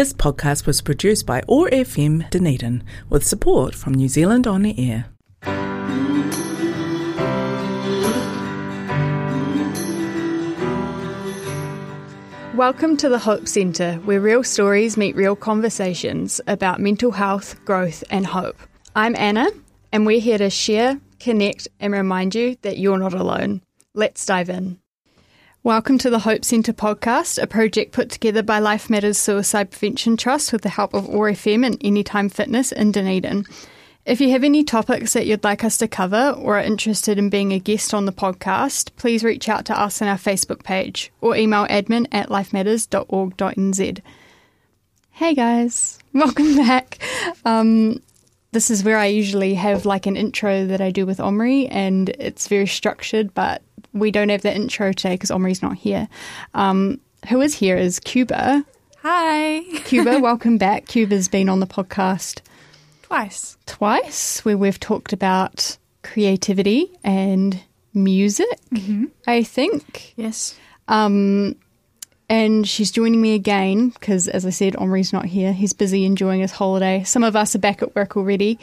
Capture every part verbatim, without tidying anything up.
This podcast was produced by O A R F M Dunedin with support from New Zealand On Air. Welcome to the Hope Centre, where real stories meet real conversations about mental health, growth and hope. I'm Anna, and we're here to share, connect and remind you that you're not alone. Let's dive in. Welcome to the Hope Centre podcast, a project put together by Life Matters Suicide Prevention Trust with the help of O A R F M and Anytime Fitness in Dunedin. If you have any topics that you'd like us to cover or are interested in being a guest on the podcast, please reach out to us on our Facebook page or email admin at lifematters dot org dot n z. Hey guys, welcome back. Um, this is where I usually have like an intro that I do with Omri, and it's very structured, but we don't have the intro today because Omri's not here. Um, who is here is Cuba. Hi. Cuba, welcome back. Cuba's been on the podcast Twice. Twice, where we've talked about creativity and music, Mm-hmm. I think. Yes. Um, and she's joining me again because, as I said, Omri's not here. He's busy enjoying his holiday. Some of us are back at work already.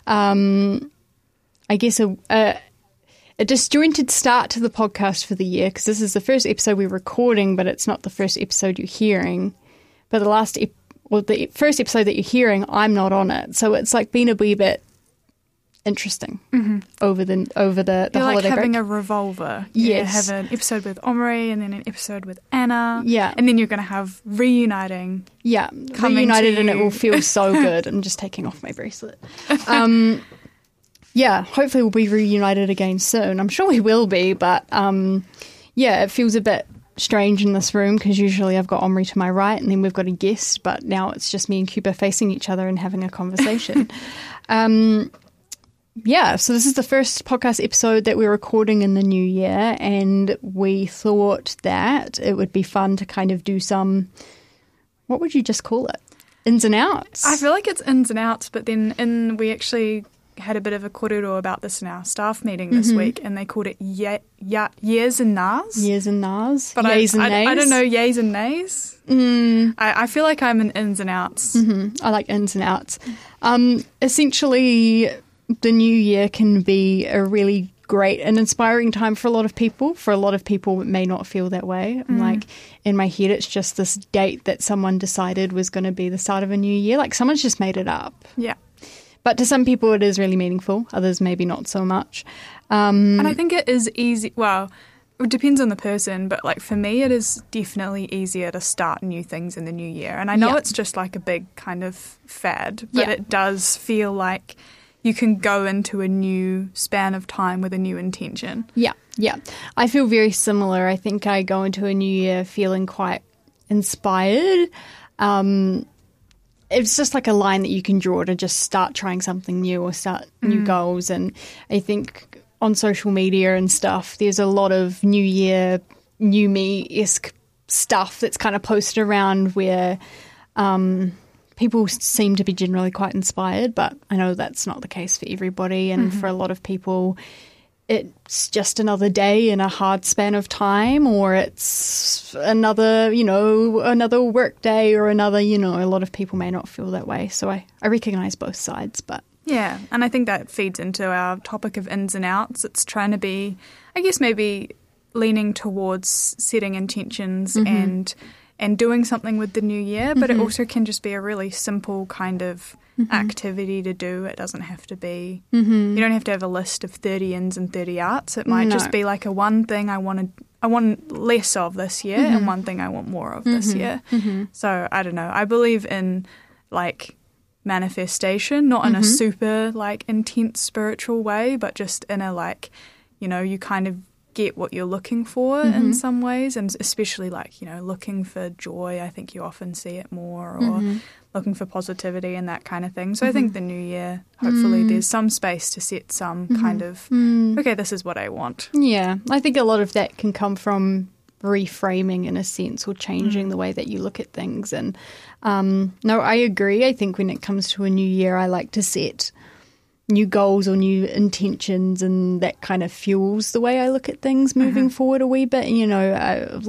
Um, I guess a, a, a disjointed start to the podcast for the year, because this is the first episode we're recording, but it's not the first episode you're hearing. But the last episode, well, the first episode that you're hearing, I'm not on it. So it's like been a wee bit interesting Mm-hmm. over the over the, the You're holiday like having break. a revolver. Yes. You have an episode with Omri and then an episode with Anna. Yeah. And then you're going to have reuniting. Yeah, coming reunited to and it you. will feel so good. I'm just taking off my bracelet. Um, yeah, hopefully we'll be reunited again soon. I'm sure we will be, but um, yeah, it feels a bit strange in this room because usually I've got Omri to my right and then we've got a guest, but now it's just me and Cuba facing each other and having a conversation. um, yeah, so this is the first podcast episode that we're recording in the new year, and we thought that it would be fun to kind of do some, what would you just call it? Ins and outs. I feel like it's ins and outs, but then in we actually had a bit of a korero about this in our staff meeting this Mm-hmm. week, and they called it ye- ye- years and nars. Years and nars. But Yays I, and I, nays. I don't know yays and nays. Mm, I, I feel like I'm in ins and outs. mhm. I like ins and outs. Um, essentially, the new year can be a really great and inspiring time for a lot of people. For a lot of people, it may not feel that way. I'm like, in my head, it's just this date that someone decided was going to be the start of a new year. Like, someone's just made it up. Yeah. But to some people, it is really meaningful. Others, maybe not so much. Um, And I think it is easy. Well, it depends on the person, but like for me, it is definitely easier to start new things in the new year. And I know Yeah. it's just like a big kind of fad, but Yeah. it does feel like you can go into a new span of time with a new intention. Yeah, yeah. I feel very similar. I think I go into a new year feeling quite inspired. Um, it's just like a line that you can draw to just start trying something new or start new goals. And I think on social media and stuff, there's a lot of New Year, New Me-esque stuff that's kind of posted around where um, people seem to be generally quite inspired, but I know that's not the case for everybody. And for a lot of people, it's just another day in a hard span of time, or it's another, you know, another work day or another, you know, a lot of people may not feel that way. So I, I recognise both sides, but Yeah, and I think that feeds into our topic of ins and outs. It's trying to be, I guess, maybe leaning towards setting intentions Mm-hmm. and and doing something with the new year, but Mm-hmm. it also can just be a really simple kind of Mm-hmm. activity to do. It doesn't have to be, you don't have to have a list of thirty ins and thirty outs. It might No. just be like a one thing I want to, I want less of this year Mm-hmm. and one thing I want more of this year. So I don't know. I believe in like manifestation, not in a super like intense spiritual way, but just in a like, you know, you kind of get what you're looking for in some ways, and especially like, you know, looking for joy. I think you often see it more, or looking for positivity and that kind of thing. So I think the new year, hopefully there's some space to set some kind of, okay, this is what I want. yeah, I think a lot of that can come from reframing in a sense, or changing the way that you look at things. And um, no, I agree. I think when it comes to a new year, I like to set new goals or new intentions, and that kind of fuels the way I look at things moving forward a wee bit. You know, I, like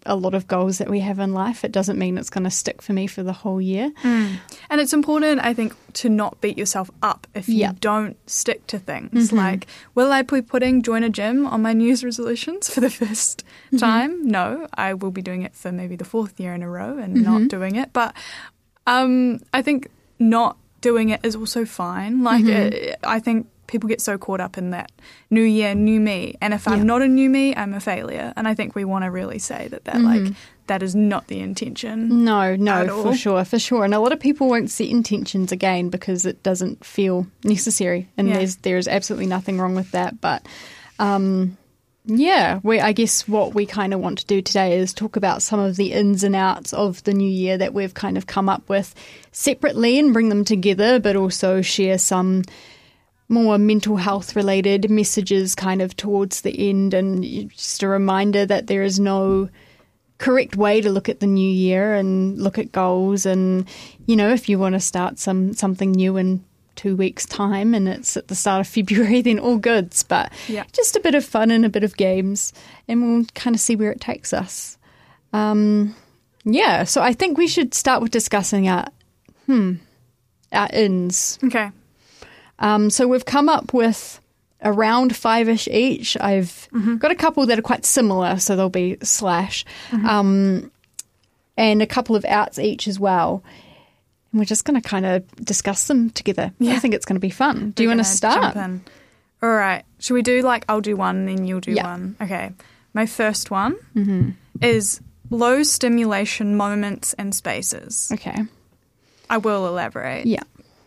a lot of goals that we have in life, it doesn't mean it's going to stick for me for the whole year. Mm. And it's important, I think, to not beat yourself up if you yeah. don't stick to things. Mm-hmm. Like, will I be putting join a gym on my New Year's resolutions for the first mm-hmm. time? No, I will be doing it for maybe the fourth year in a row and mm-hmm. not doing it. But um, I think not doing it is also fine. Like, mm-hmm. it, I think people get so caught up in that new year, new me. And if I'm yeah. not a new me, I'm a failure. And I think we want to really say that that, mm-hmm. like, that is not the intention. No, no, for sure, for sure. And a lot of people won't set intentions again because it doesn't feel necessary. And yeah. there's there's absolutely nothing wrong with that. But, um, yeah, we, I guess what we kind of want to do today is talk about some of the ins and outs of the new year that we've kind of come up with separately and bring them together, but also share some more mental health related messages kind of towards the end, and just a reminder that there is no correct way to look at the new year and look at goals. And, you know, if you want to start some something new in two weeks time and it's at the start of February, then all goods, but yeah. just a bit of fun and a bit of games, and we'll kind of see where it takes us. Um, yeah, so I think we should start with discussing our, hmm, our ins. Okay. Um, so we've come up with around five-ish each. I've mm-hmm. got a couple that are quite similar, so they'll be slash, mm-hmm. um, and a couple of outs each as well. And we're just going to kind of discuss them together. Yeah. I think it's going to be fun. Do we're you want to start? Jump in. All right. Should we do like I'll do one and then you'll do yeah. one? Okay. My first one mm-hmm. is low stimulation moments and spaces. Okay. I will elaborate. Yeah.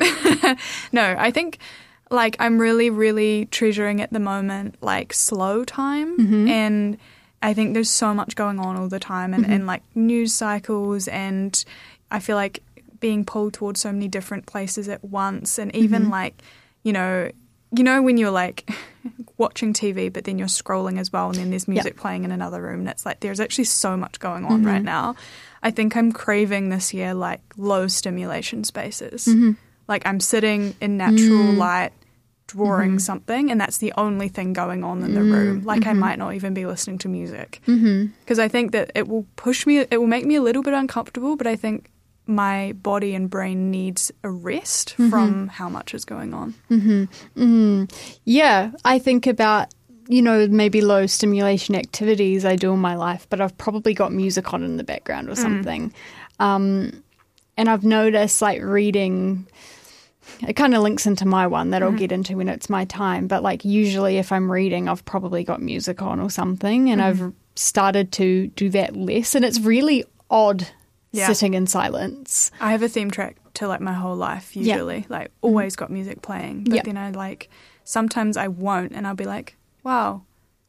No, I think like I'm really, really treasuring at the moment like slow time, mm-hmm. and I think there's so much going on all the time, and, mm-hmm. and like news cycles, and I feel like being pulled towards so many different places at once, and even mm-hmm. like, you know, you know when you're like watching T V but then you're scrolling as well, and then there's music yeah. playing in another room, and it's like there's actually so much going on mm-hmm. right now. I think I'm craving this year like low stimulation spaces. Mm-hmm. Like I'm sitting in natural mm. light drawing mm-hmm. something, and that's the only thing going on in the mm. room. Like mm-hmm. I might not even be listening to music. Because mm-hmm. I think that it will push me, it will make me a little bit uncomfortable, but I think my body and brain needs a rest mm-hmm. from how much is going on. Mm-hmm. Mm-hmm. Yeah, I think about, you know, maybe low stimulation activities I do in my life, but I've probably got music on in the background or something. Mm. Um, and I've noticed like reading, it kind of links into my one that I'll mm-hmm. get into when it's my time. But like usually if I'm reading, I've probably got music on or something, and mm-hmm. I've started to do that less. And it's really odd yeah. sitting in silence. I have a theme track to like my whole life usually, yeah. like always got music playing. But yeah. then I like, sometimes I won't, and I'll be like, wow,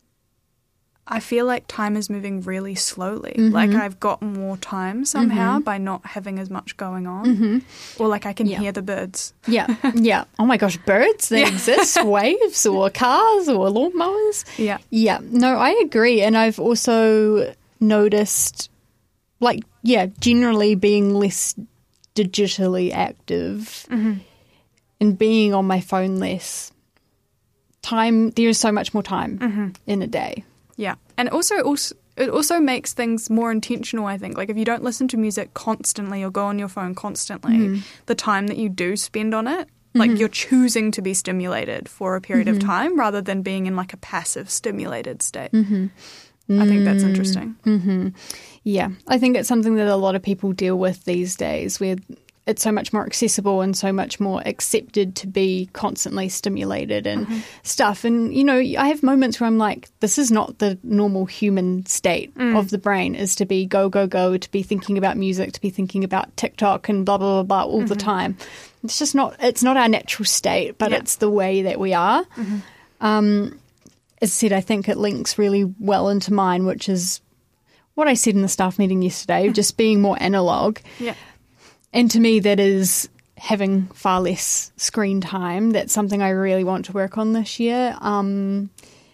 I feel like time is moving really slowly. Mm-hmm. Like I've got more time somehow mm-hmm. by not having as much going on. Mm-hmm. Or like I can yeah. hear the birds. Yeah, yeah. Oh my gosh, birds, they yeah. exist. Waves or cars or lawnmowers. Yeah. Yeah, no, I agree. And I've also noticed, like, yeah, generally being less digitally active mm-hmm. and being on my phone less. Time, there's so much more time mm-hmm. in a day. Yeah. And also, also, it also makes things more intentional, I think. Like if you don't listen to music constantly or go on your phone constantly, mm-hmm. the time that you do spend on it, like mm-hmm. you're choosing to be stimulated for a period mm-hmm. of time rather than being in like a passive stimulated state. Mm-hmm. I think that's interesting. Mm-hmm. Yeah. I think it's something that a lot of people deal with these days, where it's so much more accessible and so much more accepted to be constantly stimulated and mm-hmm. stuff. And, you know, I have moments where I'm like, this is not the normal human state mm. of the brain, is to be go, go, go, to be thinking about music, to be thinking about TikTok and blah, blah, blah, blah all mm-hmm. the time. It's just not, it's not our natural state, but yeah. it's the way that we are. Mm-hmm. Um, as I said, I think it links really well into mine, which is what I said in the staff meeting yesterday, just being more analog. Yeah. And to me, that is having far less screen time. That's something I really want to work on this year. Um,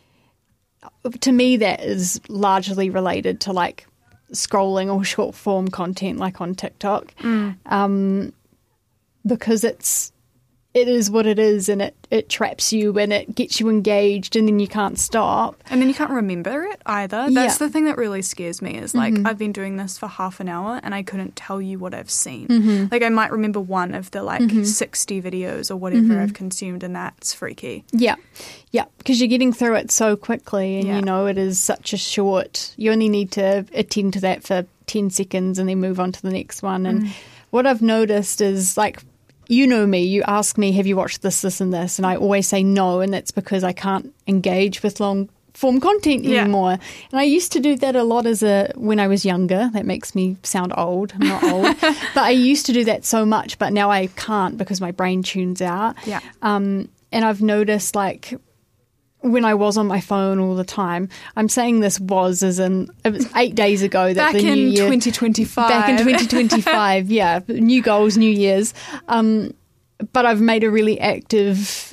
to me, that is largely related to like scrolling or short form content like on TikTok. Mm. Um, because it's it is what it is, and it, it traps you and it gets you engaged, and then you can't stop. And then you can't remember it either. That's Yeah. the thing that really scares me is like Mm-hmm. I've been doing this for half an hour and I couldn't tell you what I've seen. Mm-hmm. Like I might remember one of the like Mm-hmm. sixty videos or whatever Mm-hmm. I've consumed, and that's freaky. Yeah, yeah, because you're getting through it so quickly, and Yeah. you know it is such a short. You only need to attend to that for ten seconds, and then move on to the next one. And Mm. what I've noticed is like, you know me, you ask me, have you watched this, this, and this, and I always say no, and that's because I can't engage with long form content Yeah. anymore. And I used to do that a lot as a when I was younger. That makes me sound old. I'm not old, but I used to do that so much. But now I can't because my brain tunes out. Yeah. Um, and I've noticed like when I was on my phone all the time, I'm saying this was as in it was eight days ago that Back the new in year, twenty twenty-five. back in twenty twenty-five, yeah, new goals, new years. Um, but I've made a really active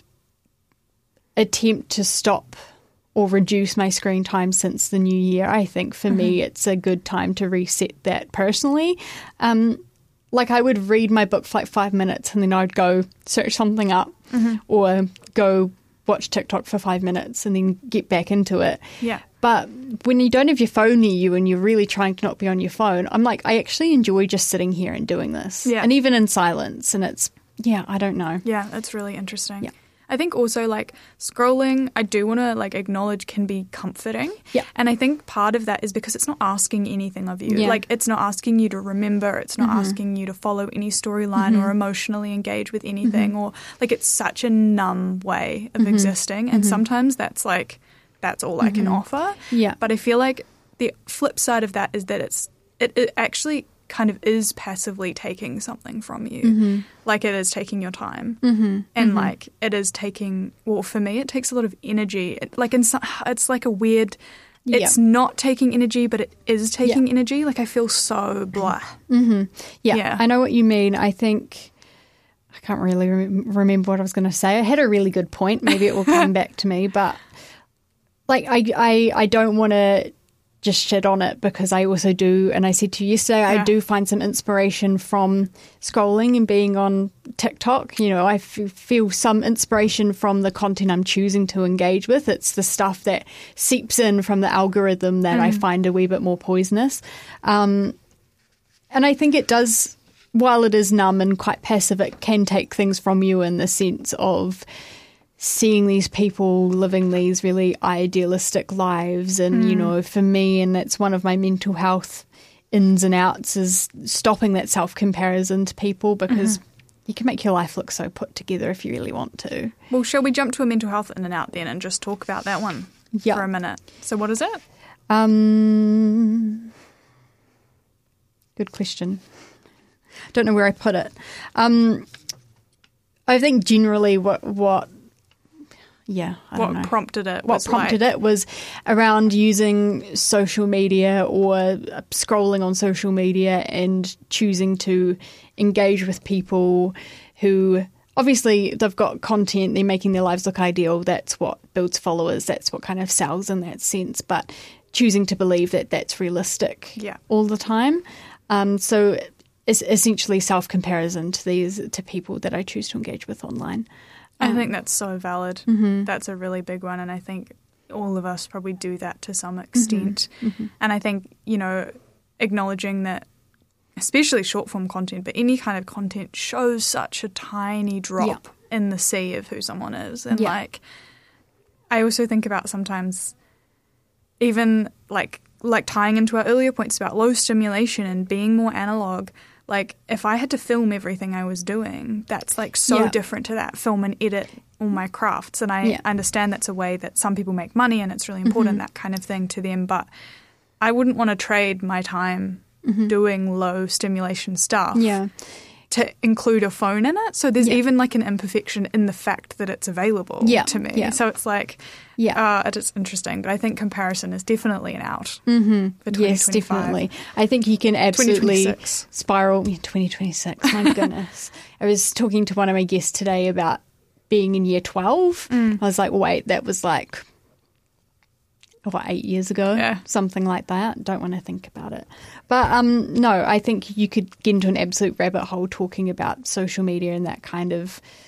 attempt to stop or reduce my screen time since the new year. I think for Mm-hmm. me, it's a good time to reset that personally. Um, like I would read my book for like five minutes and then I'd go search something up Mm-hmm. or go watch TikTok for five minutes and then get back into it. Yeah. But when you don't have your phone near you and you're really trying to not be on your phone, I'm like, I actually enjoy just sitting here and doing this. Yeah. And even in silence. And it's, yeah, I don't know. Yeah, that's really interesting. Yeah. I think also like scrolling, I do want to like acknowledge can be comforting. Yeah. And I think part of that is because it's not asking anything of you. Yeah. Like it's not asking you to remember, it's not Mm-hmm. asking you to follow any storyline or emotionally engage with anything Mm-hmm. or like it's such a numb way of existing. And sometimes that's like that's all I can offer. Mm-hmm. Yeah. But I feel like the flip side of that is that it's it, it actually kind of is passively taking something from you. Mm-hmm. Like it is taking your time. Mm-hmm. And like it is taking, well, for me, it takes a lot of energy. It, like in some, it's like a weird, it's Yeah. not taking energy, but it is taking Yeah. energy. Like I feel so blah. Mm-hmm. Yeah, Yeah. I know what you mean. I think I can't really re- remember what I was going to say. I had a really good point. Maybe it will come back to me, but like I, I, I don't want to just shit on it because I also do, and I said to you yesterday, I Yeah. do find some inspiration from scrolling and being on TikTok. You know, I f- feel some inspiration from the content I'm choosing to engage with. It's the stuff that seeps in from the algorithm that I find a wee bit more poisonous. Um, and I think it does, while it is numb and quite passive, it can take things from you in the sense of seeing these people living these really idealistic lives. And, you know, for me, and that's one of my mental health ins and outs, is stopping that self-comparison to people because you can make your life look so put together if you really want to. Well, shall we jump to a mental health in and out then and just talk about that one Yeah. for a minute? So what is it? Um, good question. Don't know where I put it. Um, I think generally what, what yeah, I What don't know. prompted it? What was prompted like, it was around using social media or uh, scrolling on social media and choosing to engage with people who obviously they've got content, they're making their lives look ideal. That's what builds followers. That's what kind of sells in that sense. But choosing to believe that that's realistic Yeah. all the time. Um, so it's essentially self-comparison to these to people that I choose to engage with online. I think that's so valid. Mm-hmm. That's a really big one. And I think all of us probably do that to some extent. Mm-hmm. And I think, you know, acknowledging that, especially short form content, but any kind of content shows such a tiny drop in the sea of who someone is. And Yeah. like, I also think about sometimes even like, like tying into our earlier points about low stimulation and being more analog. Like, if I had to film everything I was doing, that's, like, so Yeah. different to that. Film and edit all my crafts. And I Yeah. understand that's a way that some people make money and it's really important, that kind of thing to them. But I wouldn't want to trade my time doing low stimulation stuff Yeah. to include a phone in it. So there's Yeah. even, like, an imperfection in the fact that it's available Yeah. to me. Yeah. So it's, like, Yeah. uh, it is interesting. But I think comparison is definitely an out Mm-hmm. for twenty Yes, twenty-five. definitely. I think you can absolutely twenty twenty-six. spiral. Yeah, twenty twenty-six, my goodness. I was talking to one of my guests today about being in year twelve. Mm. I was like, wait, that was like, what, eight years ago? Yeah. Something like that. Don't want to think about it. But um, no, I think you could get into an absolute rabbit hole talking about social media and that kind of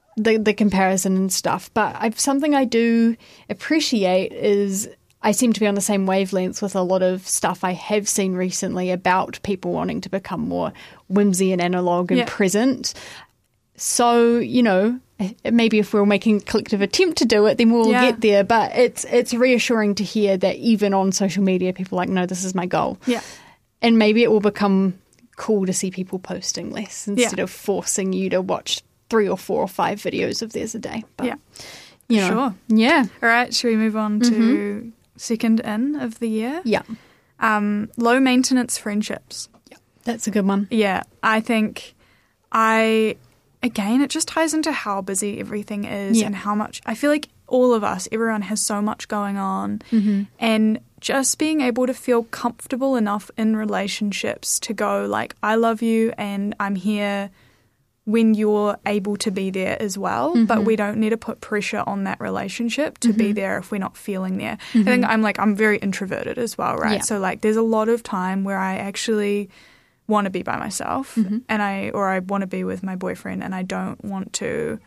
the the comparison and stuff. But I've, something I do appreciate is I seem to be on the same wavelength with a lot of stuff I have seen recently about people wanting to become more whimsy and analog and yeah. present. So, you know, maybe if we're making a collective attempt to do it, then we'll yeah. get there. But it's it's reassuring to hear that even on social media, people are like, no, this is my goal. Yeah. And maybe it will become cool to see people posting less instead yeah. of forcing you to watch three or four or five videos of theirs a day. But, yeah. You know, sure. Yeah. All right. Should we move on to mm-hmm. second in of the year? Yeah. Um, low maintenance friendships. Yeah. That's a good one. Yeah. I think I... Again, it just ties into how busy everything is yeah. and how much... I feel like all of us, everyone has so much going on. Mm-hmm. And just being able to feel comfortable enough in relationships to go, like, I love you and I'm here when you're able to be there as well. Mm-hmm. But we don't need to put pressure on that relationship to mm-hmm. be there if we're not feeling there. Mm-hmm. I think I'm, like, I'm very introverted as well, right? Yeah. So, like, there's a lot of time where I actually... want to be by myself mm-hmm. and I or I want to be with my boyfriend and I don't want to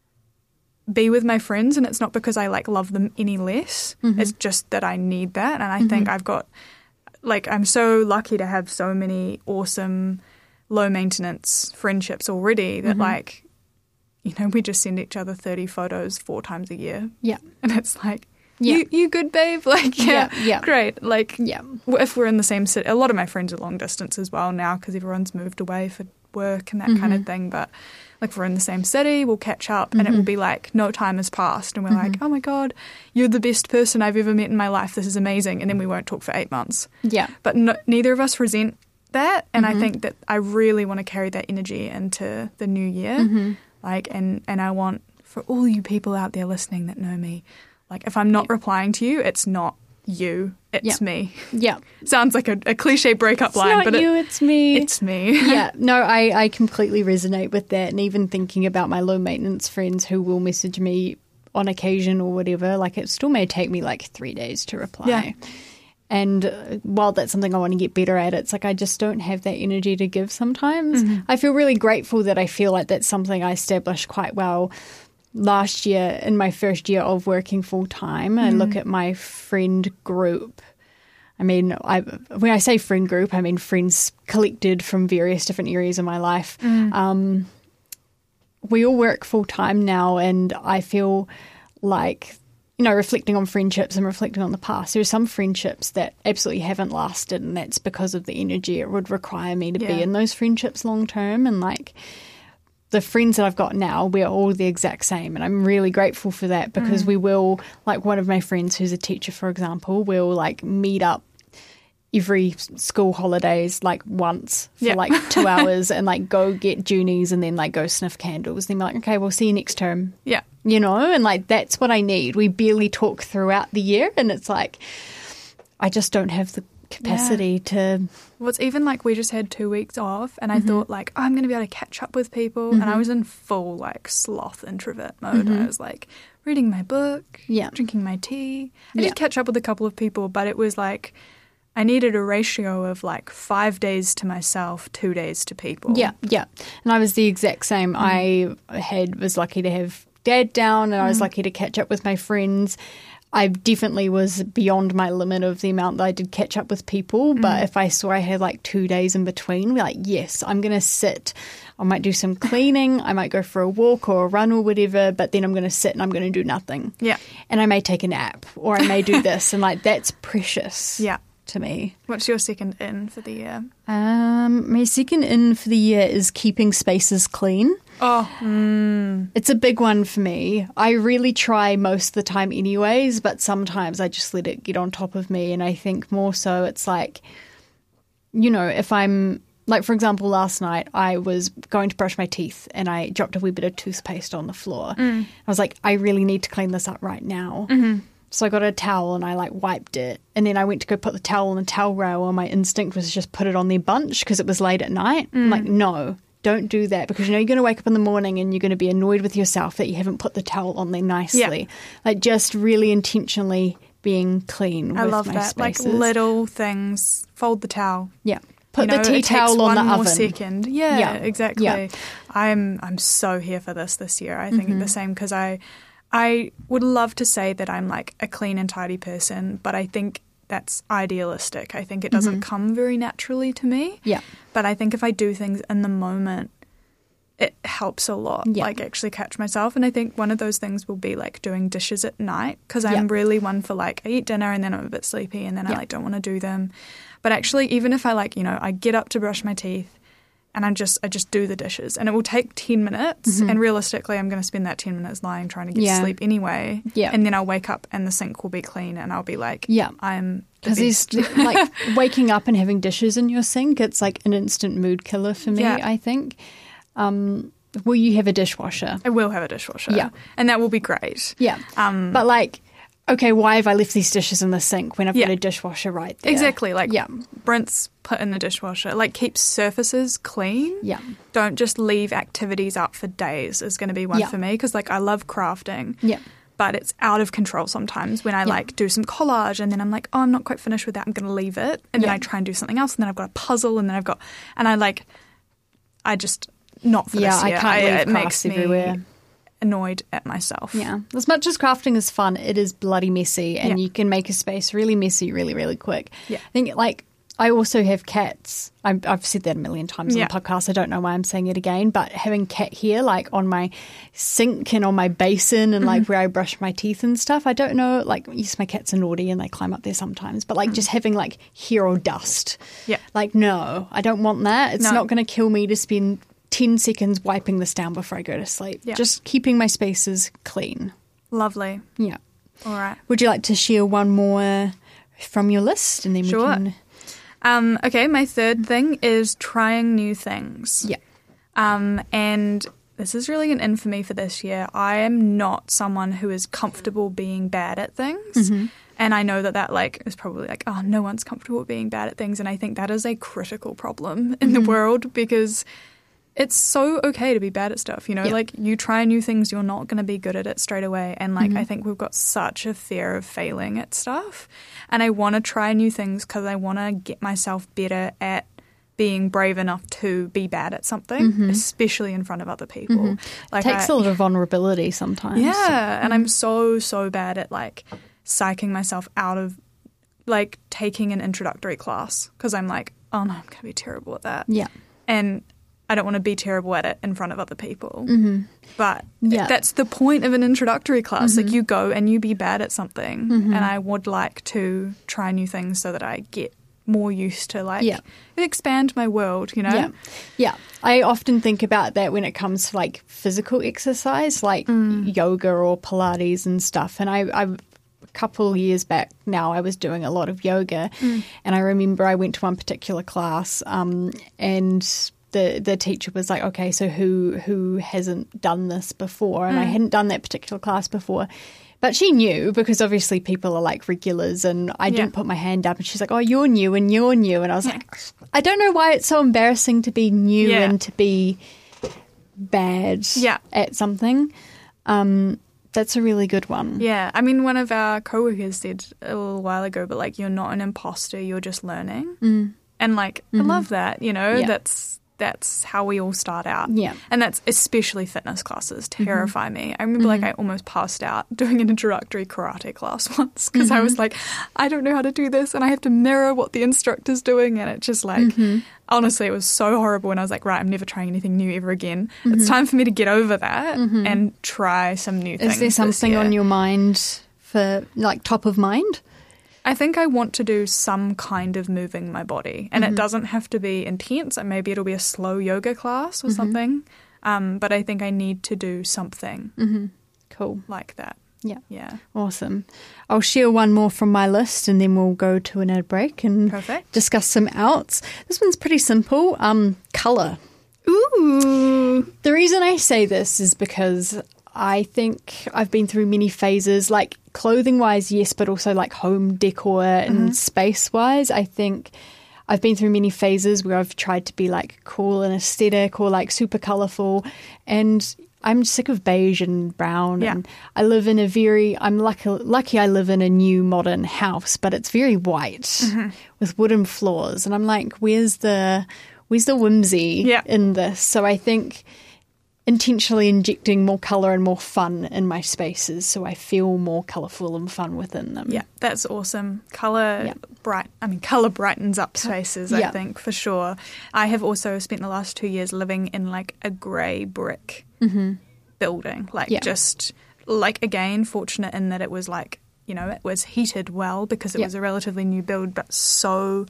be with my friends, and it's not because I like love them any less. Mm-hmm. It's just that I need that, and I mm-hmm. think I've got like I'm so lucky to have so many awesome low maintenance friendships already that mm-hmm. like you know we just send each other thirty photos four times a year. Yeah. And it's like Yeah. You, you good, babe? Like, yeah, yeah, yeah. great. Like, yeah. if we're in the same city, a lot of my friends are long distance as well now because everyone's moved away for work and that mm-hmm. kind of thing. But like, if we're in the same city, we'll catch up mm-hmm. and it will be like no time has passed, and we're mm-hmm. like, oh my god, you're the best person I've ever met in my life. This is amazing, and then we won't talk for eight months. Yeah, but no, neither of us resent that, and mm-hmm. I think that I really want to carry that energy into the new year. Mm-hmm. Like, and and I want for all you people out there listening that know me. Like, if I'm not yeah. replying to you, it's not you, it's yeah. me. Yeah. Sounds like a, a cliche breakup it's line, not but you, it, it's me. It's me. Yeah. No, I, I completely resonate with that. And even thinking about my low maintenance friends who will message me on occasion or whatever, like it still may take me like three days to reply. Yeah. And uh, while that's something I want to get better at, it's like I just don't have that energy to give sometimes. Mm-hmm. I feel really grateful that I feel like that's something I established quite well last year in my first year of working full time. Mm. I look at my friend group. I mean, I, when I say friend group, I mean friends collected from various different areas of my life. Mm. Um, we all work full time now, and I feel like, you know, reflecting on friendships and reflecting on the past, there are some friendships that absolutely haven't lasted, and that's because of the energy it would require me to yeah. be in those friendships long term. And like, the friends that I've got now, we're all the exact same. And I'm really grateful for that because mm. we will, like one of my friends who's a teacher, for example, will like meet up every school holidays like once for yeah. like two hours and like go get Junies and then like go sniff candles. Then we're like, okay, we'll see you next term. Yeah. You know, and like that's what I need. We barely talk throughout the year, and it's like I just don't have the capacity yeah. to... Well, it's even like we just had two weeks off and I mm-hmm. thought like, oh, I'm going to be able to catch up with people. Mm-hmm. And I was in full like sloth introvert mode. Mm-hmm. I was like reading my book, yeah. drinking my tea. I yeah. did catch up with a couple of people, but it was like I needed a ratio of like five days to myself, two days to people. Yeah, yeah. And I was the exact same. Mm. I had was lucky to have Dad down, and mm. I was lucky to catch up with my friends. I definitely was beyond my limit of the amount that I did catch up with people. Mm. But if I saw I had like two days in between, we're like, yes, I'm going to sit. I might do some cleaning. I might go for a walk or a run or whatever. But then I'm going to sit and I'm going to do nothing. Yeah. And I may take a nap or I may do this. And like, that's precious. Yeah. To me. What's your second in for the year? Um, my second in for the year is keeping spaces clean. Oh, mm. It's a big one for me. I really try most of the time anyways, but sometimes I just let it get on top of me. And I think more so it's like, you know, if I'm, like for example, last night I was going to brush my teeth and I dropped a wee bit of toothpaste on the floor. Mm. I was like, I really need to clean this up right now. Mm-hmm. So I got a towel and I like wiped it, and then I went to go put the towel on the towel rail, and my instinct was just put it on their bunch because it was late at night. Mm. I'm like, no, don't do that, because you know you're going to wake up in the morning and you're going to be annoyed with yourself that you haven't put the towel on there nicely. Yeah. Like just really intentionally being clean. I with love my that. spaces. Like little things. Fold the towel. Yeah. Put you know, the tea it takes towel on one the more oven. second. Yeah, Yeah. exactly. Yeah. I'm I'm so here for this this year. I think mm-hmm. the same because I I would love to say that I'm like a clean and tidy person, but I think that's idealistic. I think it doesn't mm-hmm. come very naturally to me. Yeah. But I think if I do things in the moment, it helps a lot, yeah. like actually catch myself. And I think one of those things will be like doing dishes at night because I'm yeah. really one for like I eat dinner and then I'm a bit sleepy and then yeah. I like don't want to do them. But actually, even if I like, you know, I get up to brush my teeth and I just I just do the dishes and it will take ten minutes mm-hmm. and realistically I'm going to spend that ten minutes lying trying to get yeah. to sleep anyway. Yeah. And then I'll wake up and the sink will be clean and I'll be like, yeah. I'm the Because it's like waking up and having dishes in your sink, it's like an instant mood killer for me, yeah. I think. Um, will you have a dishwasher? I will have a dishwasher. Yeah. And that will be great. Yeah. Um, but like, okay, why have I left these dishes in the sink when I've yeah. got a dishwasher right there? Exactly. Like, yeah. rinse, put in the dishwasher. Like, keep surfaces clean. Yeah. Don't just leave activities up for days is going to be one yeah. for me because, like, I love crafting. Yeah. But it's out of control sometimes when I, yeah. like, do some collage and then I'm like, oh, I'm not quite finished with that. I'm going to leave it. And then yeah. I try and do something else and then I've got a puzzle and then I've got... And I, like... I just... Not for yeah, this year. I can't leave I, it crafts makes me everywhere. Annoyed at myself. Yeah. As much as crafting is fun, it is bloody messy and yeah. you can make a space really messy really, really quick. Yeah. I think, like, I also have cats. I'm, I've said that a million times yeah. on the podcast. I don't know why I'm saying it again, but having cat hair, like, on my sink and on my basin and, like, mm-hmm. where I brush my teeth and stuff, I don't know, like, yes, my cats are naughty and they climb up there sometimes, but, like, mm. just having, like, hair or dust. Yeah. Like, no, I don't want that. It's no. not going to kill me to spend ten seconds wiping this down before I go to sleep. Yeah. Just keeping my spaces clean. Lovely. Yeah. All right. Would you like to share one more from your list? And then sure. we can... Um, okay, my third thing is trying new things. Yeah. Um, and this is really an in for me for this year. I am not someone who is comfortable being bad at things. Mm-hmm. And I know that that, like, is probably like, oh, no one's comfortable being bad at things. And I think that is a critical problem in mm-hmm. the world because... It's so okay to be bad at stuff, you know, yep. like you try new things, you're not going to be good at it straight away. And like, mm-hmm. I think we've got such a fear of failing at stuff. And I want to try new things because I want to get myself better at being brave enough to be bad at something, mm-hmm. especially in front of other people. Mm-hmm. Like it takes I, a lot of vulnerability sometimes. Yeah. Mm-hmm. And I'm so, so bad at like psyching myself out of like taking an introductory class because I'm like, oh no, I'm going to be terrible at that. Yeah. And I don't want to be terrible at it in front of other people. Mm-hmm. But yeah. that's the point of an introductory class. Mm-hmm. Like you go and you be bad at something. Mm-hmm. And I would like to try new things so that I get more used to like yeah. expand my world, you know? Yeah. Yeah. I often think about that when it comes to like physical exercise, like mm. yoga or Pilates and stuff. And I, I a couple of years back now, I was doing a lot of yoga. Mm. And I remember I went to one particular class um, and... The the teacher was like, okay, so who who hasn't done this before? And mm. I hadn't done that particular class before. But she knew because obviously people are like regulars and I yeah. didn't put my hand up and she's like, oh, you're new and you're new. And I was yeah. like, I don't know why it's so embarrassing to be new yeah. and to be bad yeah. at something. Um, that's a really good one. Yeah. I mean, one of our coworkers said a little while ago, but like, you're not an imposter, you're just learning. Mm. And like, mm-hmm. I love that, you know, yeah. that's... That's how we all start out. Yeah. And that's especially fitness classes terrify mm-hmm. me. I remember mm-hmm. like I almost passed out doing an introductory karate class once because mm-hmm. I was like, I don't know how to do this and I have to mirror what the instructor's doing. And it just like, mm-hmm. honestly, it was so horrible. And I was like, right, I'm never trying anything new ever again. Mm-hmm. It's time for me to get over that mm-hmm. and try some new things. Is there something on your mind for like top of mind? I think I want to do some kind of moving my body. And mm-hmm. it doesn't have to be intense. Maybe it'll be a slow yoga class or mm-hmm. something. Um, but I think I need to do something mm-hmm. cool like that. Yeah. Yeah. Awesome. I'll share one more from my list and then we'll go to an ad break and Perfect. discuss some outs. This one's pretty simple. Um, colour. Ooh. The reason I say this is because I think I've been through many phases, like clothing-wise, yes, but also like home decor and mm-hmm. space-wise. I think I've been through many phases where I've tried to be like cool and aesthetic or like super colourful. And I'm sick of beige and brown, Yeah. and I live in a very, I'm lucky, lucky I live in a new modern house, but it's very white Mm-hmm. with wooden floors. And I'm like, where's the, where's the whimsy Yeah. in this? So I think intentionally injecting more colour and more fun in my spaces so I feel more colourful and fun within them. Yeah, that's awesome. Colour Yeah. bright. I mean, colour brightens up spaces. Yeah. I think for sure. I have also spent the last two years living in like a grey brick building. Like Yeah. just like again, fortunate in that it was like you know it was heated well because it Yeah. was a relatively new build, but so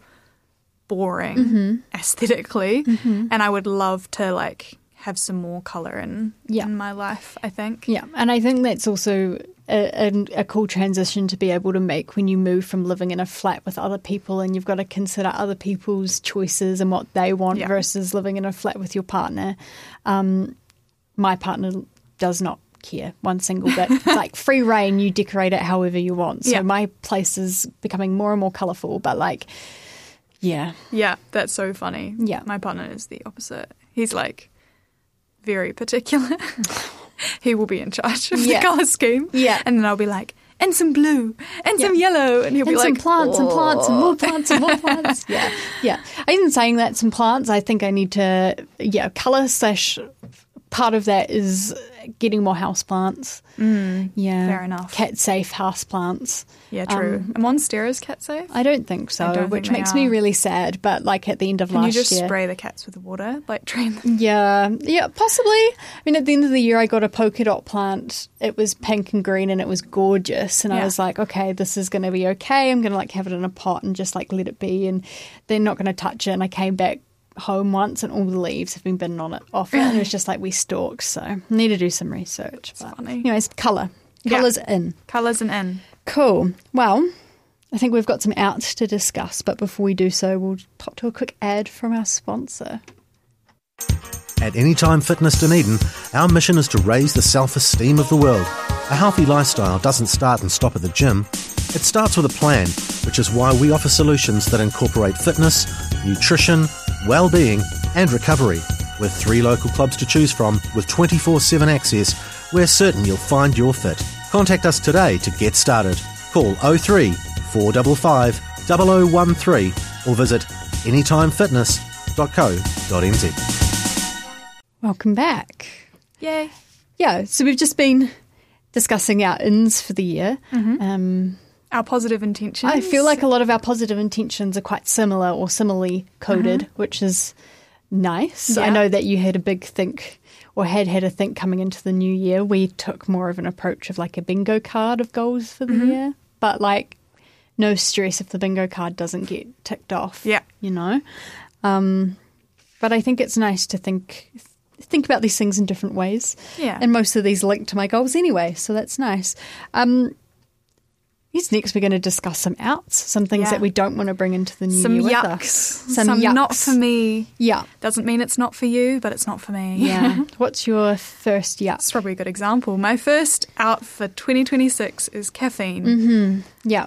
boring aesthetically. And I would love to like have some more colour in Yeah. in my life. I think. Yeah, and I think that's also a, a, a cool transition to be able to make when you move from living in a flat with other people and you've got to consider other people's choices and what they want Yeah. versus living in a flat with your partner. Um, my partner does not care one single bit. It's like free reign, you decorate it however you want. So Yeah. my place is becoming more and more colourful, but like, yeah. Yeah, that's so funny. Yeah. My partner is the opposite. He's like very particular. He will be in charge of Yeah. the colour scheme. Yeah. And then I'll be like, and some blue, and some Yeah. yellow. And he'll be And some like, plants and plants and "Oh." more plants and more plants. Yeah, yeah. Even saying that, some plants, I think I need to, yeah, colour slash part of that is getting more house plants. Mm, yeah. fair enough. Cat safe house plants. Yeah, true. Um, Are Monsteras cat safe? I don't think so, I don't which think they makes me are. really sad. But like at the end of Can you last just year. spray the cats with water? Like train them? Yeah, yeah, possibly. I mean, at the end of the year, I got a polka dot plant. It was pink and green, and it was gorgeous. And I Yeah. was like, okay, this is going to be okay. I'm going to like have it in a pot and just like let it be, and they're not going to touch it. And I came back home once, and all the leaves have been bitten on it off it, and it was just like we stalks. So I need to do some research. But funny. anyways, colour, Yeah. colours in. Colours and in. Cool. Well, I think we've got some out to discuss, but before we do so, we'll pop to a quick ad from our sponsor. At Anytime Fitness Dunedin, our mission is to raise the self-esteem of the world. A healthy lifestyle doesn't start and stop at the gym. It starts with a plan, which is why we offer solutions that incorporate fitness, nutrition, well-being and recovery. With three local clubs to choose from with twenty-four seven access, we're certain you'll find your fit. Contact us today to get started. Call oh three, four five five, zero zero one three or visit anytime fitness dot co dot n z. Welcome back. Yay. Yeah, so we've just been discussing our ins for the year. Um, Our positive intentions. I feel like a lot of our positive intentions are quite similar or similarly coded, which is nice. I Yeah. know that you had a big think or had had a think coming into the new year. We took more of an approach of like a bingo card of goals for the year, but like no stress if the bingo card doesn't get ticked off. Yeah. You know? Um, but I think it's nice to think think about these things in different ways. Yeah. And most of these link to my goals anyway, so that's nice. Um, Yes, next we're going to discuss some outs, some things Yeah. that we don't want to bring into the new Some year with yucks. us. Some, not for me. Yeah, Doesn't mean it's not for you, but it's not for me. yeah. What's your first yuck? It's probably a good example. My first out for twenty twenty-six is caffeine. Mm-hmm. Yeah,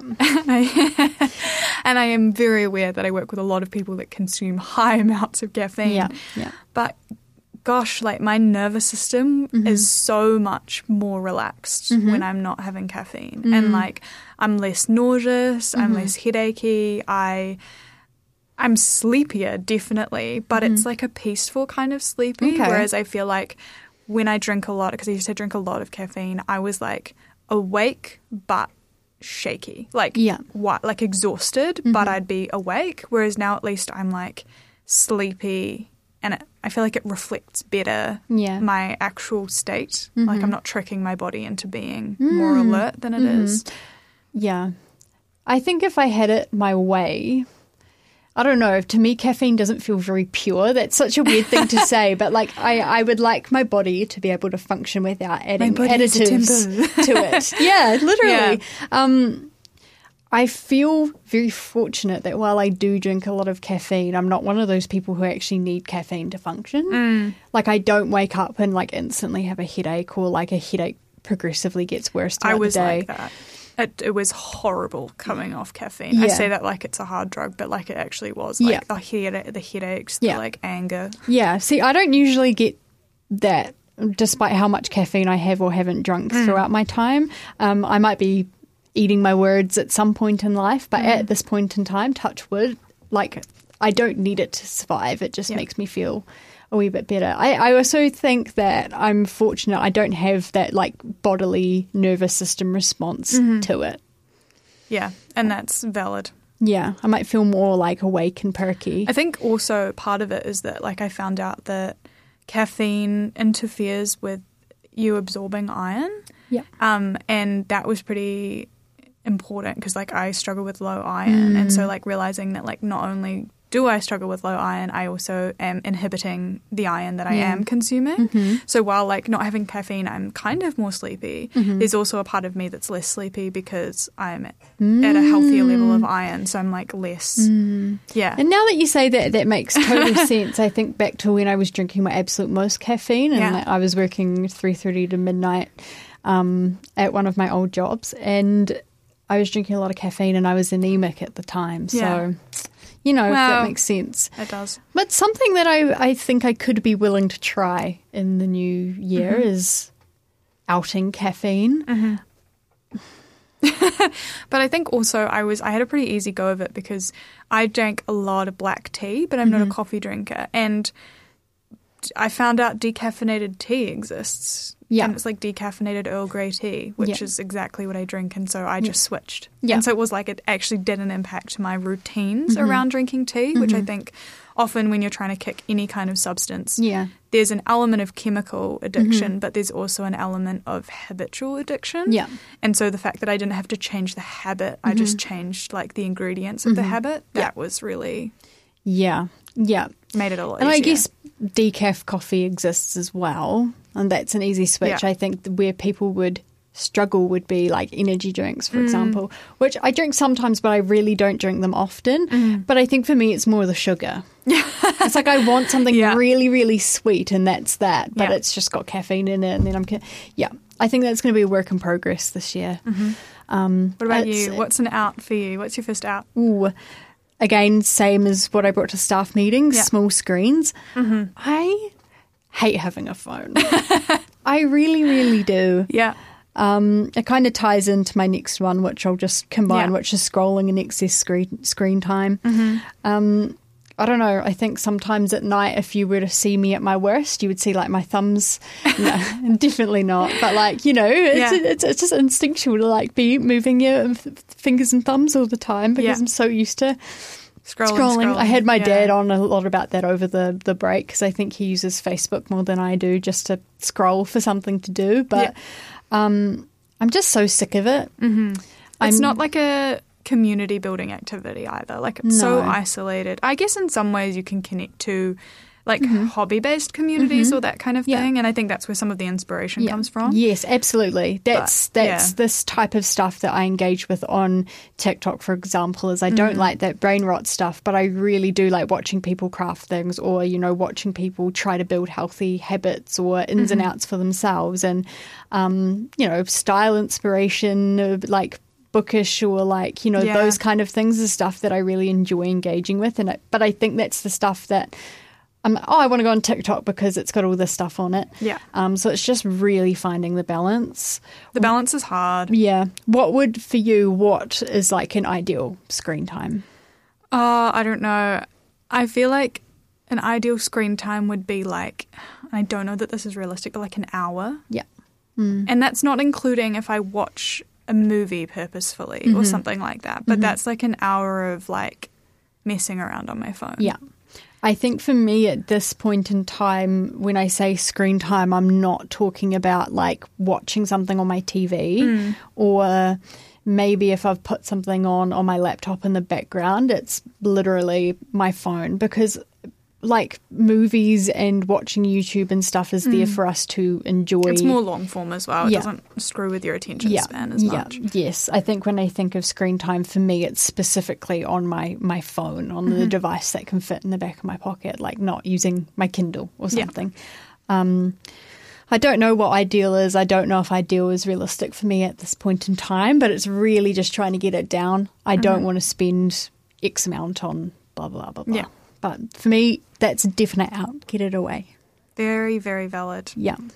And I am very aware that I work with a lot of people that consume high amounts of caffeine. yeah, yeah. But gosh, like my nervous system Mm-hmm. is so much more relaxed when I'm not having caffeine. Mm. And like I'm less nauseous, Mm-hmm. I'm less headachy, I I'm sleepier definitely, but it's like a peaceful kind of sleepy. Mm-hmm. Okay. Whereas I feel like when I drink a lot, because I used to drink a lot of caffeine, I was like awake but shaky, like Yeah. what, like exhausted, but I'd be awake. Whereas now at least I'm like sleepy, and it, I feel like it reflects better Yeah. my actual state. Like I'm not tricking my body into being more alert than it is. Yeah. I think if I had it my way, I don't know. To me, caffeine doesn't feel very pure. That's such a weird thing to say, but like I, I would like my body to be able to function without adding body is a additives to it. Yeah, literally. Um, I feel very fortunate that while I do drink a lot of caffeine, I'm not one of those people who actually need caffeine to function. Like I don't wake up and like instantly have a headache, or like a headache progressively gets worse throughout I was the day. like that. It, it was horrible coming off caffeine. I Yeah. say that like it's a hard drug, but like it actually was. Like Yeah. the, head, the headaches, the Yeah. like anger. Yeah, see, I don't usually get that despite how much caffeine I have or haven't drunk mm. throughout my time. Um, I might be eating my words at some point in life, but mm. at this point in time, touch wood, like I don't need it to survive. It just yep. makes me feel a wee bit better. I, I also think that I'm fortunate I don't have that like bodily nervous system response mm-hmm. to it. Yeah, and that's valid. Yeah, I might feel more like awake and perky. I think also part of it is that like I found out that caffeine interferes with you absorbing iron. Yeah. Um, and that was pretty important because like I struggle with low iron. Mm. And so like realizing that like not only do I struggle with low iron, I also am inhibiting the iron that I yeah. am consuming. Mm-hmm. So while like not having caffeine, I'm kind of more sleepy. Mm-hmm. There's also a part of me that's less sleepy because I'm at, mm. at a healthier level of iron. So I'm like less, mm. yeah. And now that you say that, that makes total sense. I think back to when I was drinking my absolute most caffeine and yeah. like, I was working three thirty to midnight um, at one of my old jobs, and I was drinking a lot of caffeine and I was anemic at the time. So... Yeah. You know, well, if that makes sense. It does. But something that I, I think I could be willing to try in the new year mm-hmm. is outing caffeine. Mm-hmm. But I think also I was I had a pretty easy go of it because I drank a lot of black tea, but I'm mm-hmm. not a coffee drinker. And I found out decaffeinated tea exists. Yeah. And it's like decaffeinated Earl Grey tea, which yeah. is exactly what I drink. And so I just yeah. switched. Yeah. And so it was like it actually didn't impact my routines mm-hmm. around drinking tea, which mm-hmm. I think often when you're trying to kick any kind of substance, yeah. there's an element of chemical addiction, mm-hmm. but there's also an element of habitual addiction. Yeah. And so the fact that I didn't have to change the habit, mm-hmm. I just changed like the ingredients of mm-hmm. the habit, that yeah. was really... Yeah. Yeah. Made it a lot and easier. And I guess decaf coffee exists as well, and that's an easy switch. Yeah. I think where people would struggle would be like energy drinks, for mm. example, which I drink sometimes, but I really don't drink them often. Mm. But I think for me, it's more the sugar. Yeah. It's like I want something yeah. really, really sweet, and that's that. But yeah. it's just got caffeine in it, and then I'm... Ca- yeah. I think that's going to be a work in progress this year. Mm-hmm. Um, what about you? What's an out for you? What's your first out? Ooh, again, same as what I brought to staff meetings, yeah. small screens. Mm-hmm. I hate having a phone. I really, really do. Yeah. Um, it kind of ties into my next one, which I'll just combine, yeah. which is scrolling and excess screen, screen time. Mm-hmm. Um, I don't know. I think sometimes at night, if you were to see me at my worst, you would see like my thumbs. No, definitely not. But like, you know, it's, yeah. it's, it's just instinctual to like be moving your fingers and thumbs all the time because yeah. I'm so used to scrolling. scrolling. scrolling. I had my yeah. dad on a lot about that over the, the break because I think he uses Facebook more than I do just to scroll for something to do. But yeah. um, I'm just so sick of it. Mm-hmm. It's I'm, not like a community building activity either. Like it's No. so isolated. I guess in some ways you can connect to like Mm-hmm. hobby-based communities Mm-hmm. or that kind of Yeah. thing, and I think that's where some of the inspiration Yeah. comes from. Yes, absolutely. That's But, that's yeah. this type of stuff that I engage with on TikTok, for example, is I don't Mm. like that brain rot stuff, but I really do like watching people craft things or, you know, watching people try to build healthy habits or ins Mm-hmm. and outs for themselves and, um, you know, style inspiration, uh, like bookish or like, you know, Yeah. those kind of things is stuff that I really enjoy engaging with. And it, but I think that's the stuff that I'm like, oh, I want to go on TikTok because it's got all this stuff on it. Yeah. Um, so it's just really finding the balance. The balance is hard. Yeah. What would, for you, what is like an ideal screen time? Oh, I don't know. I feel like an ideal screen time would be like, I don't know that this is realistic, but like an hour. Yeah. Mm. And that's not including if I watch a movie purposefully Mm-hmm. or something like that. But mm-hmm. that's like an hour of like messing around on my phone. Yeah. I think for me at this point in time, when I say screen time, I'm not talking about like watching something on my T V Mm. or maybe if I've put something on on my laptop in the background, it's literally my phone because like movies and watching YouTube and stuff is there for us to enjoy. It's more long form as well. It Yeah. doesn't screw with your attention yeah, span as yeah, much. Yes. I think when I think of screen time, for me, it's specifically on my, my phone, on Mm-hmm. the device that can fit in the back of my pocket, like not using my Kindle or Yeah. something. Um, I don't know what ideal is. I don't know if ideal is realistic for me at this point in time, but it's really just trying to get it down. I Mm-hmm. don't want to spend X amount on blah, blah, blah, blah. Yeah. But for me, that's a definite out. Get it away. Very, very valid. Yeah.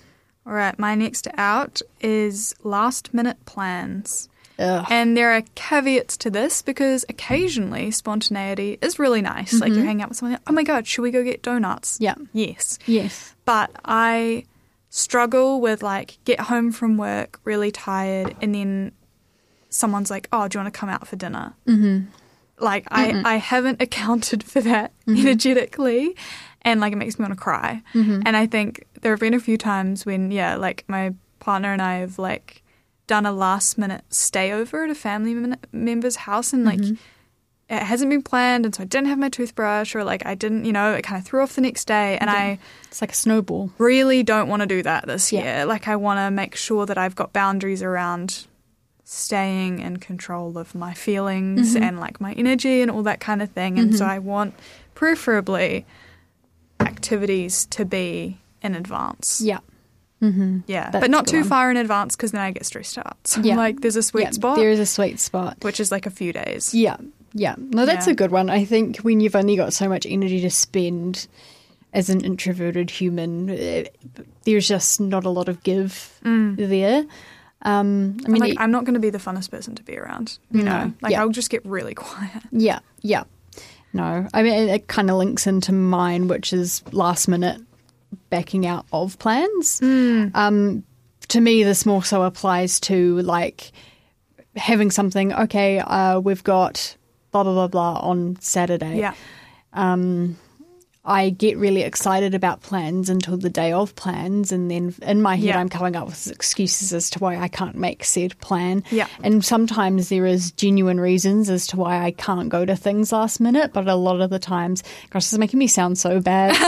All right, my next out is last minute plans. Ugh. And there are caveats to this because occasionally spontaneity is really nice. Mm-hmm. Like you're hanging out with someone, like, oh my God, should we go get donuts? Yeah. Yes. Yes. But I struggle with like get home from work really tired and then someone's like, oh, do you want to come out for dinner? Mm-hmm. Like I, I haven't accounted for that mm-hmm. energetically. And, like, it makes me want to cry. Mm-hmm. And I think there have been a few times when, yeah, like, my partner and I have, like, done a last-minute stay over at a family mem- member's house. And, like, mm-hmm. it hasn't been planned. And so I didn't have my toothbrush or, like, I didn't, you know, it kind of threw off the next day. And yeah. I... It's like a snowball. Really don't want to do that this yeah. year. Like, I want to make sure that I've got boundaries around staying in control of my feelings mm-hmm. and, like, my energy and all that kind of thing. And mm-hmm. so I want, preferably... activities to be in advance. Yeah. Mm-hmm. Yeah. That's but not too one. far in advance because then I get stressed out. So, yeah. like, there's a sweet yeah, spot. There is a sweet spot. Which is like a few days. Yeah. Yeah. No, that's yeah. a good one. I think when you've only got so much energy to spend as an introverted human, there's just not a lot of give mm. there. Um, I mean, like, it, I'm not going to be the funnest person to be around. You no, know? Like, yeah. I'll just get really quiet. Yeah. Yeah. No, I mean, it, it kind of links into mine, which is last minute backing out of plans. Mm. Um, to me, this more so applies to like having something, okay, uh, we've got blah, blah, blah, blah on Saturday. Yeah. Um, I get really excited about plans until the day of plans, and then in my head yeah. I'm coming up with excuses as to why I can't make said plan. Yeah. And sometimes there is genuine reasons as to why I can't go to things last minute, but a lot of the times, gosh, this is making me sound so bad.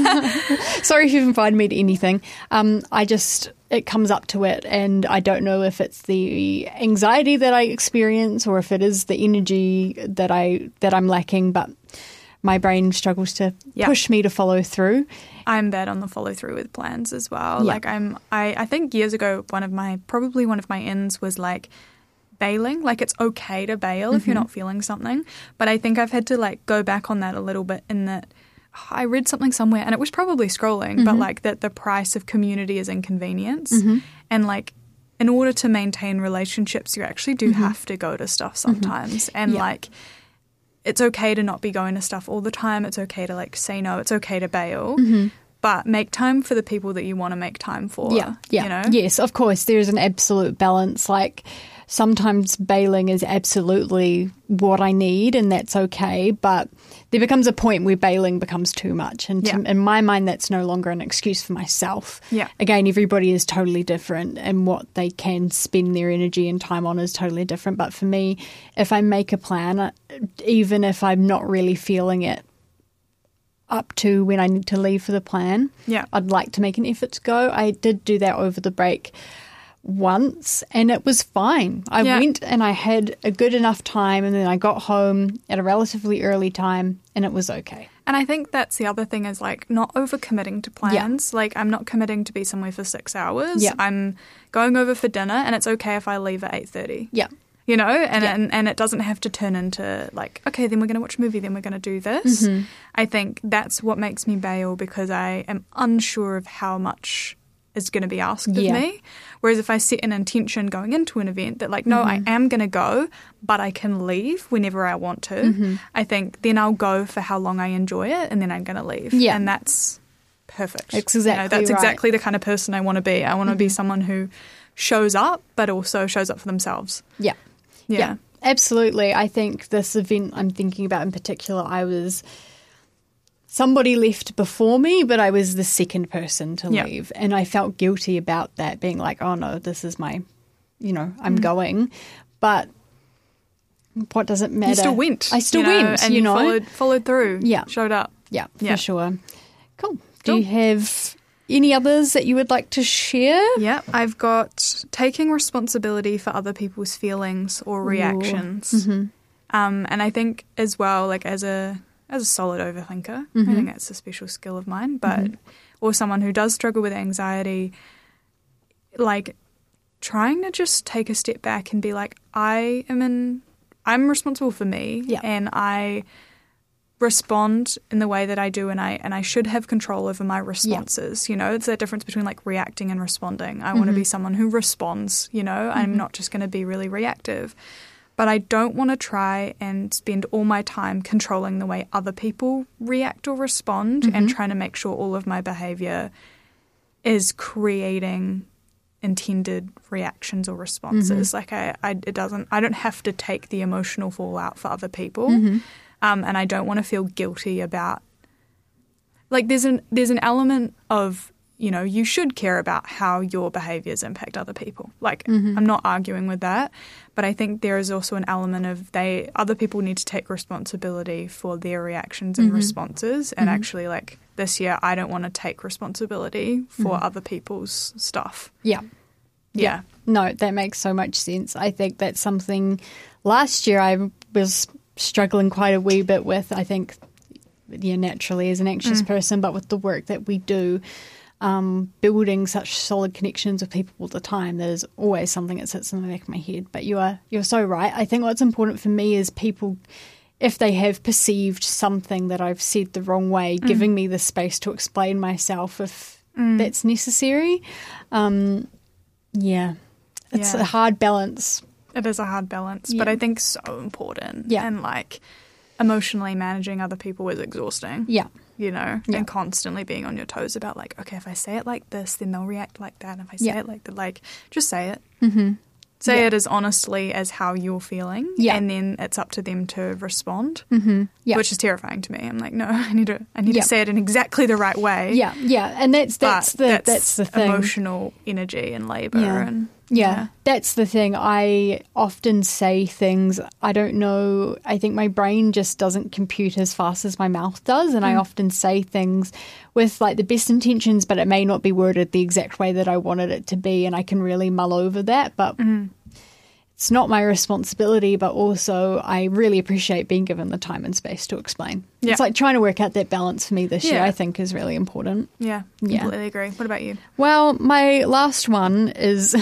Sorry if you've invited me to anything. Um, I just... it comes up to it, and I don't know if it's the anxiety that I experience or if it is the energy that I that I'm lacking, but my brain struggles to yep. push me to follow through. I'm bad on the follow through with plans as well. Yep. Like I'm I, I think years ago one of my probably one of my ends was like bailing. Like it's okay to bail mm-hmm. if you're not feeling something. But I think I've had to like go back on that a little bit in that I read something somewhere, and it was probably scrolling, mm-hmm. but like that the price of community is inconvenience. Mm-hmm. And like in order to maintain relationships, you actually do mm-hmm. have to go to stuff sometimes. Mm-hmm. And yeah. like it's okay to not be going to stuff all the time. It's okay to like say no. It's okay to bail. Mm-hmm. But make time for the people that you want to make time for. Yeah, yeah. You know? Yes, of course. There is an absolute balance. Like sometimes bailing is absolutely what I need, and that's okay. But there becomes a point where bailing becomes too much. And to, yeah. in my mind, that's no longer an excuse for myself. Yeah. Again, everybody is totally different, and what they can spend their energy and time on is totally different. But for me, if I make a plan, even if I'm not really feeling it up to when I need to leave for the plan, yeah. I'd like to make an effort to go. I did do that over the break once, and it was fine. I yeah. went and I had a good enough time, and then I got home at a relatively early time, and it was okay. And I think that's the other thing is like not overcommitting to plans. Yeah. Like I'm not committing to be somewhere for six hours. Yeah. I'm going over for dinner, and it's okay if I leave at eight thirty. Yeah. You know, and, yeah. and and it doesn't have to turn into like, okay, then we're going to watch a movie, then we're going to do this. Mm-hmm. I think that's what makes me bail, because I am unsure of how much is going to be asked yeah. of me. Whereas if I set an intention going into an event that like, no, mm-hmm. I am going to go, but I can leave whenever I want to, mm-hmm. I think then I'll go for how long I enjoy it, and then I'm going to leave. Yeah. And that's perfect. That's exactly you know, That's right. exactly the kind of person I want to be. I want to mm-hmm. be someone who shows up, but also shows up for themselves. Yeah. Yeah. yeah. Absolutely. I think this event I'm thinking about in particular, I was... somebody left before me, but I was the second person to yeah. leave. And I felt guilty about that, being like, oh no, this is my, you know, I'm mm. going. But what does it matter? You still went. I still you know, went, and you you know. Followed, followed through. Yeah. Showed up. Yeah, for yeah. sure. Cool. Do cool. you have any others that you would like to share? Yeah, I've got taking responsibility for other people's feelings or reactions. Mm-hmm. Um, and I think as well, like as a... as a solid overthinker, mm-hmm. I think that's a special skill of mine, but mm-hmm. or someone who does struggle with anxiety, like trying to just take a step back and be like, I am in, I'm responsible for me, yeah. and I respond in the way that I do, and I and I should have control over my responses. Yeah. You know, it's that difference between like reacting and responding. I mm-hmm. want to be someone who responds, you know, mm-hmm. I'm not just going to be really reactive. But I don't want to try and spend all my time controlling the way other people react or respond mm-hmm. and trying to make sure all of my behavior is creating intended reactions or responses. Mm-hmm. Like I, I, it doesn't, I don't have to take the emotional fallout for other people. Mm-hmm. Um, and I don't want to feel guilty about, like there's an, there's an element of, you know, you should care about how your behaviors impact other people. Like, mm-hmm. I'm not arguing with that, but I think there is also an element of they other people need to take responsibility for their reactions and mm-hmm. responses. And mm-hmm. actually, like this year, I don't want to take responsibility for mm-hmm. other people's stuff. Yeah. yeah, yeah. No, that makes so much sense. I think that's something last year I was struggling quite a wee bit with. I think, yeah, naturally as an anxious mm. person, but with the work that we do. Um, building such solid connections with people all the time, that is always something that sits in the back of my head. But you are you're so right. I think what's important for me is people, if they have perceived something that I've said the wrong way, mm. giving me the space to explain myself if mm. that's necessary. Um, yeah, it's yeah. a hard balance. It is a hard balance, yeah. but I think so important. Yeah. And like emotionally managing other people is exhausting. Yeah. You know, yeah. and constantly being on your toes about like, okay, if I say it like this, then they'll react like that. And if I say yeah. it like that, like, just say it. Mm-hmm. Say yeah. it as honestly as how you're feeling. Yeah. And then it's up to them to respond, mm-hmm. yeah. which is terrifying to me. I'm like, no, I need to I need yeah. to say it in exactly the right way. Yeah, yeah. And that's that's the that's, that's the thing. Emotional energy and labour yeah. and Yeah, yeah, that's the thing. I often say things, I don't know, I think my brain just doesn't compute as fast as my mouth does. And mm. I often say things with like the best intentions, but it may not be worded the exact way that I wanted it to be. And I can really mull over that. But mm. it's not my responsibility, but also I really appreciate being given the time and space to explain. Yeah. It's like trying to work out that balance for me this yeah. year, I think is really important. Yeah, completely yeah. agree. What about you? Well, my last one is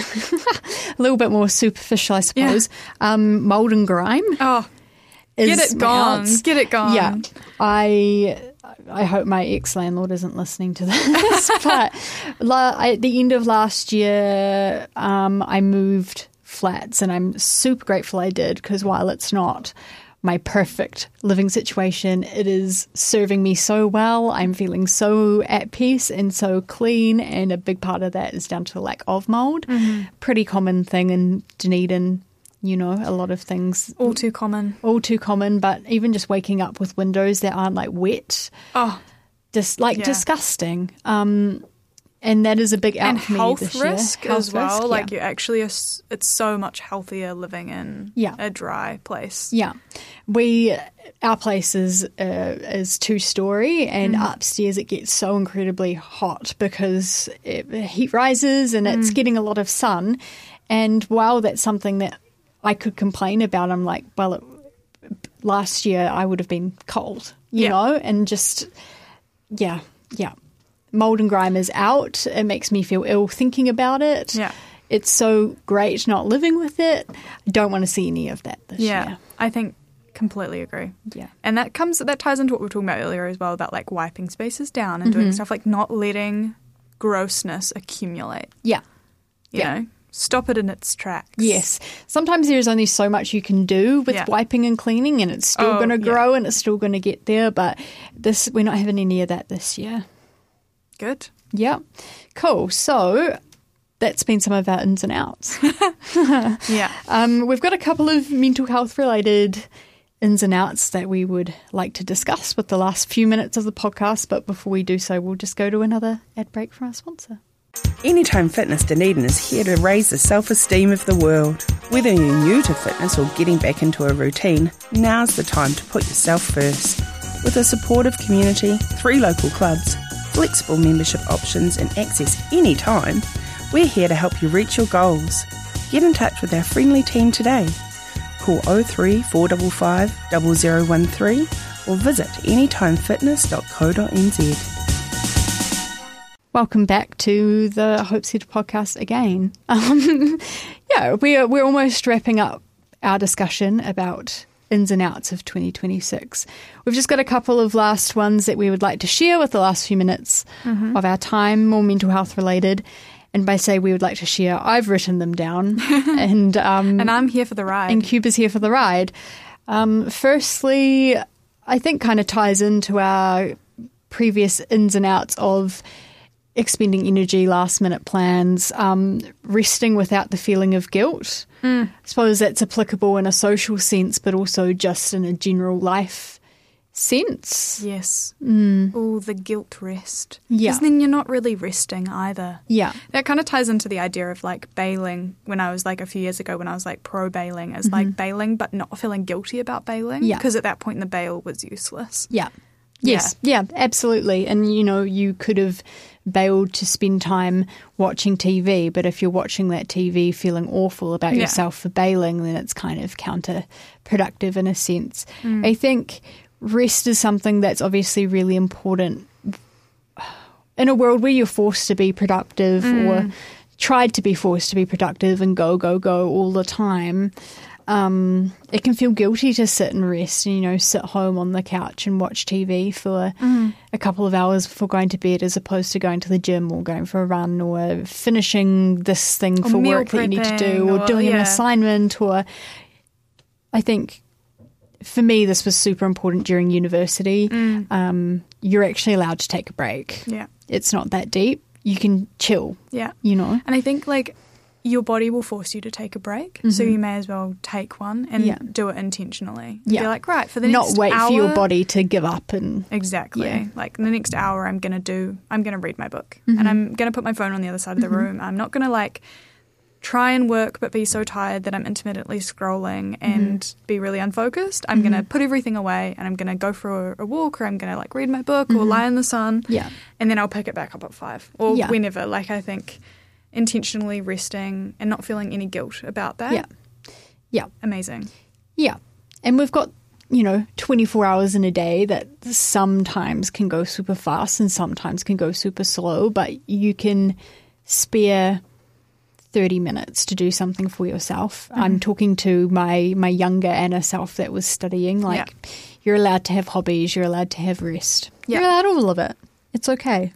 a little bit more superficial, I suppose. Yeah. Um, Mould and Grime. Oh, get it gone. Out. Get it gone. Yeah. I... I hope my ex-landlord isn't listening to this, but la- at the end of last year, um, I moved flats, and I'm super grateful I did, because while it's not my perfect living situation, it is serving me so well. I'm feeling so at peace and so clean, and a big part of that is down to the lack of mould. Mm-hmm. Pretty common thing in Dunedin. You know, a lot of things. All too common. All too common, but even just waking up with windows that aren't like wet. Oh. Just like yeah. disgusting. Um, and that is a big out and for me health this risk year. as well. Risk, like yeah. you actually, are, it's so much healthier living in yeah. a dry place. Yeah. We, our place is, uh, is two story, and mm. upstairs it gets so incredibly hot because it, heat rises and mm. it's getting a lot of sun. And while that's something that I could complain about, I'm like, well, it, last year I would have been cold, you yeah. know, and just, yeah, yeah. Mould and grime is out. It makes me feel ill thinking about it. Yeah. It's so great not living with it. I don't want to see any of that this yeah, year. I think completely agree. Yeah. And that comes, that ties into what we were talking about earlier as well, about like wiping spaces down and mm-hmm. doing stuff, like not letting grossness accumulate. Yeah. You yeah. know? Stop it in its tracks. Yes. Sometimes there's only so much you can do with yeah. wiping and cleaning, and it's still oh, going to grow yeah. and it's still going to get there. But this, we're not having any of that this year. Good. Yeah. Cool. So that's been some of our ins and outs. yeah. Um, we've got a couple of mental health related ins and outs that we would like to discuss with the last few minutes of the podcast. But before we do so, we'll just go to another ad break from our sponsor. Anytime Fitness Dunedin is here to raise the self-esteem of the world. Whether you're new to fitness or getting back into a routine, now's the time to put yourself first. With a supportive community, three local clubs, flexible membership options and access anytime, we're here to help you reach your goals. Get in touch with our friendly team today. Call oh three four five five, zero zero one three or visit anytime fitness dot co dot n z. Welcome back to the Hope Centre podcast again. Um, yeah, we're we're almost wrapping up our discussion about ins and outs of twenty twenty-six. We've just got a couple of last ones that we would like to share with the last few minutes mm-hmm. of our time, more mental health related. And by say we would like to share, I've written them down. and um, and I'm here for the ride. And Cuba's here for the ride. Um, firstly, I think kind of ties into our previous ins and outs of expending energy, last minute plans, um, resting without the feeling of guilt. Mm. I suppose that's applicable in a social sense, but also just in a general life sense. Yes. Mm. Oh, the guilt rest. Yeah. Because then you're not really resting either. Yeah. That kind of ties into the idea of like bailing when I was like a few years ago when I was like pro bailing as mm-hmm. like bailing but not feeling guilty about bailing. Yeah. Because at that point the bail was useless. Yeah. Yes. Yeah. yeah, absolutely. And, you know, you could have bailed to spend time watching T V, but if you're watching that T V feeling awful about yeah. yourself for bailing, then it's kind of counterproductive in a sense. Mm. I think rest is something that's obviously really important in a world where you're forced to be productive mm. or tried to be forced to be productive and go, go, go all the time. Um, it can feel guilty to sit and rest and, you know, sit home on the couch and watch T V for mm. a couple of hours before going to bed as opposed to going to the gym or going for a run or finishing this thing or for work that you need to do or, or doing yeah. an assignment. Or I think for me, this was super important during university. Mm. Um, you're actually allowed to take a break. Yeah. It's not that deep. You can chill. Yeah. You know? And I think like your body will force you to take a break. Mm-hmm. So you may as well take one and yeah. do it intentionally. Yeah. Be like, right, for the not next wait hour, for your body to give up. And exactly. Yeah. Like in the next hour, I'm going to do, I'm going to read my book mm-hmm. and I'm going to put my phone on the other side of the mm-hmm. room. I'm not going to like try and work but be so tired that I'm intermittently scrolling and mm-hmm. be really unfocused. I'm mm-hmm. going to put everything away and I'm going to go for a, a walk or I'm going to like read my book mm-hmm. or lie in the sun. Yeah. And then I'll pick it back up at five or yeah. whenever. Like I think intentionally resting and not feeling any guilt about that. Yeah. Yeah. Amazing. Yeah. And we've got, you know, twenty-four hours in a day that sometimes can go super fast and sometimes can go super slow, but you can spare thirty minutes to do something for yourself. Mm-hmm. I'm talking to my, my younger Anna self that was studying, like yeah. you're allowed to have hobbies, you're allowed to have rest. Yeah. You're allowed all of it. It's okay.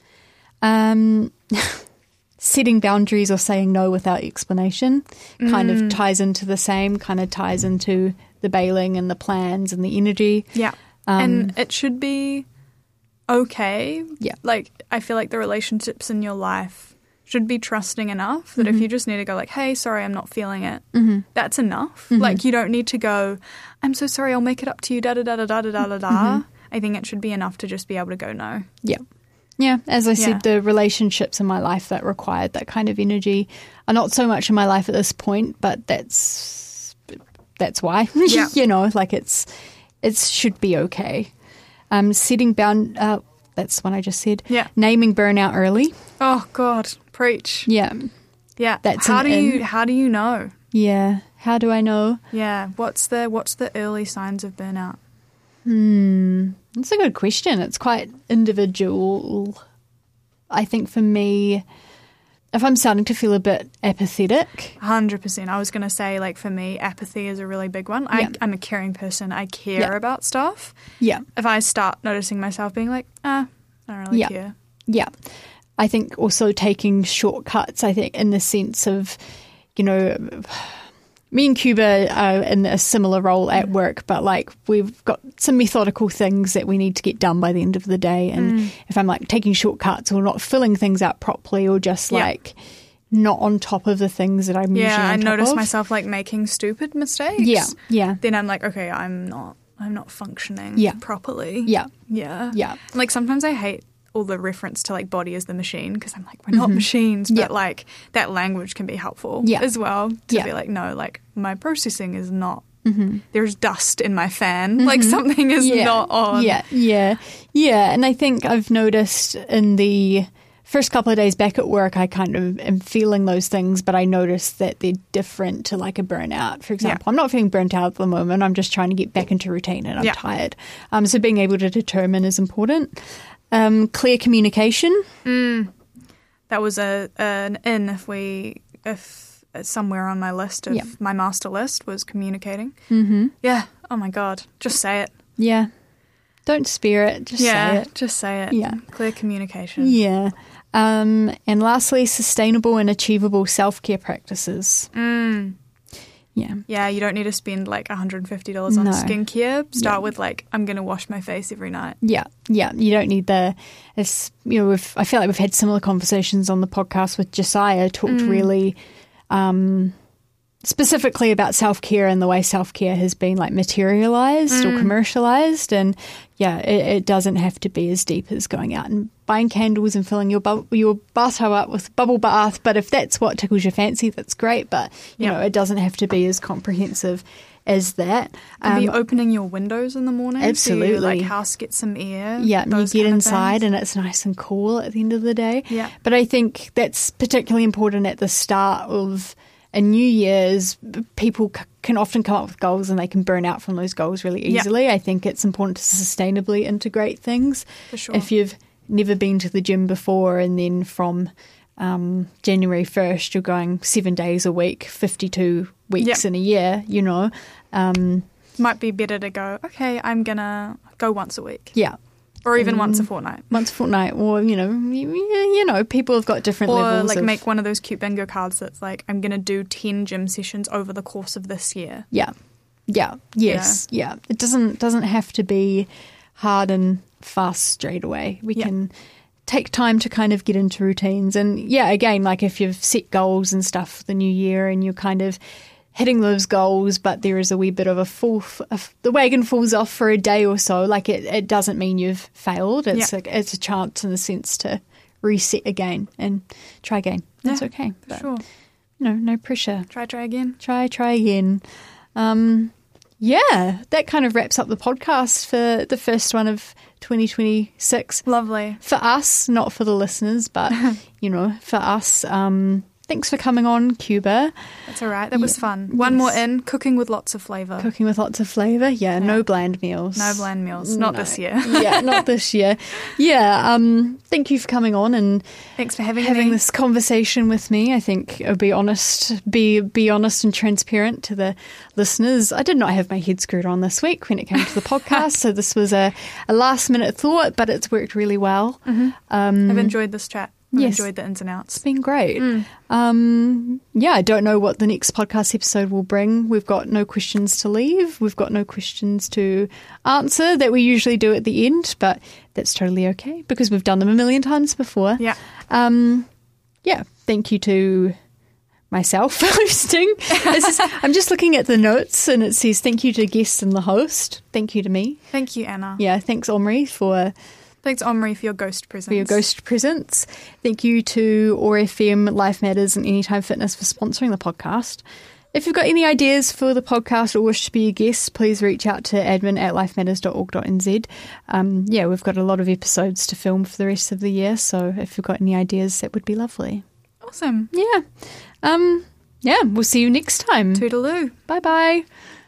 Um, setting boundaries or saying no without explanation kind mm. of ties into the same, kind of ties into the bailing and the plans and the energy. Yeah. Um, and it should be okay. Yeah. Like, I feel like the relationships in your life should be trusting enough that mm-hmm. if you just need to go like, hey, sorry, I'm not feeling it, mm-hmm. that's enough. Mm-hmm. Like, you don't need to go, I'm so sorry, I'll make it up to you, da-da-da-da-da-da-da-da. Mm-hmm. I think it should be enough to just be able to go no. Yeah. Yeah, as I Yeah. said, the relationships in my life that required that kind of energy are not so much in my life at this point, but that's that's why. Yeah. You know, like it's it should be okay. Um, setting bound. Uh, that's what I just said. Yeah. Naming burnout early. Oh God, preach. Yeah. Yeah. That's how an do you in. how do you know? Yeah. How do I know? Yeah. What's the what's the early signs of burnout? Hmm. That's a good question. It's quite individual. I think for me, if I'm starting to feel a bit apathetic. one hundred percent. I was going to say, like, for me, apathy is a really big one. I, Yeah. I'm a caring person. I care Yeah. about stuff. Yeah. If I start noticing myself being like, ah, I don't really Yeah. care. Yeah. I think also taking shortcuts, I think, in the sense of, you know, me and Cuba are in a similar role at work, but like we've got some methodical things that we need to get done by the end of the day. And Mm. if I'm like taking shortcuts or not filling things out properly or just Yeah. like not on top of the things that I'm usually Yeah, I on top notice of. myself like making stupid mistakes. Yeah, yeah, Then I'm like, okay, I'm not, I'm not functioning Yeah. properly. yeah, Yeah. yeah, Like sometimes I hate all the reference to like body as the machine because I'm like, we're not Mhm. machines, but Yeah. like that language can be helpful Yeah. as well to Yeah. be like, no, like my processing is not, mm-hmm. there's dust in my fan, like something is yeah. not on. Yeah, yeah, yeah. And I think I've noticed in the first couple of days back at work, I kind of am feeling those things, but I noticed that they're different to like a burnout, for example. I'm not feeling burnt out at the moment. I'm just trying to get back into routine and I'm Yeah. tired. Um, so being able to determine is important. Um, clear communication. Mm. That was a an in if we if somewhere on my list of Yeah. my master list was communicating. Mm-hmm. Yeah, oh my God, just say it. Yeah. Don't spare it, just yeah, say it. just say it. Yeah. Clear communication. Yeah. Um, and lastly, sustainable and achievable self-care practices. Mm. Yeah. Yeah, you don't need to spend like one hundred fifty dollars on No. skincare. Start Yeah. with like, I'm going to wash my face every night. Yeah, yeah. You don't need the, it's, you know, we've, I feel like we've had similar conversations on the podcast with Josiah, talked Mm. really um, specifically about self-care and the way self-care has been like materialized Mm. or commercialized. And yeah, it, it doesn't have to be as deep as going out and buying candles and filling your bu- your bathtub up with bubble bath. But if that's what tickles your fancy, that's great. But, you Yeah. know, it doesn't have to be as comprehensive as that. And be Um, opening your windows in the morning. Absolutely. So you, like, house get some air. Yeah, and you those get kind of inside things. and it's nice and cool at the end of the day. Yeah. But I think that's particularly important at the start of a new year is people c- can often come up with goals and they can burn out from those goals really Yeah. easily. I think it's important to sustainably integrate things. For sure. If you've never been to the gym before and then from um, January first you're going seven days a week, fifty-two weeks Yeah. in a year, you know. Um, Might be better to go, okay, I'm going to go once a week. yeah. Or even Mm. once a fortnight. Once a fortnight, or you know, you, you know, people have got different Or levels. like of, make one of those cute bingo cards that's like, I'm going to do ten gym sessions over the course of this year. yeah, yeah, yes, yeah. It doesn't doesn't have to be hard and fast straight away. We Yeah. can take time to kind of get into routines, and yeah, again, like if you've set goals and stuff for the new year, and you're kind of hitting those goals, but there is a wee bit of a fall, if the wagon falls off for a day or so, like it, it doesn't mean you've failed. It's Yeah. a, it's a chance in a sense to reset again and try again. That's Yeah, okay. For But, sure. you know, no pressure. Try, try again. Try, try again. Um, yeah, that kind of wraps up the podcast for the first one of twenty twenty-six. Lovely. For us, not for the listeners, but, you know, for us. Um, thanks for coming on, Cuba. That's all right. That was Yeah. fun. One Yes. more in, cooking with lots of flavour. Cooking with lots of flavour. Yeah, no Yeah. bland meals. No bland meals. Not No. this year. yeah, not this year. Yeah, um, thank you for coming on and Thanks for having, having me. this conversation with me. I think I'll be honest, be be honest and transparent to the listeners. I did not have my head screwed on this week when it came to the podcast, so this was a, a last minute thought, but it's worked really well. Mm-hmm. Um, I've enjoyed this chat. I've yes. enjoyed the ins and outs. It's been great. Mm. Um, yeah, I don't know what the next podcast episode will bring. We've got no questions to leave. We've got no questions to answer that we usually do at the end, but that's totally okay because we've done them a million times before. Yeah. Um, yeah, thank you to myself for hosting. This is, I'm just looking at the notes and it says thank you to guests and the host. Thank you to me. Thank you, Anna. Yeah, thanks Omri for Thanks, Omri, for your ghost presence. for your ghost presence. Thank you to O R F M, Life Matters and Anytime Fitness for sponsoring the podcast. If you've got any ideas for the podcast or wish to be a guest, please reach out to admin at lifematters dot org dot n z. Um, yeah, we've got a lot of episodes to film for the rest of the year, so if you've got any ideas, that would be lovely. Awesome. Yeah. Um, yeah, we'll see you next time. Toodaloo. Bye-bye.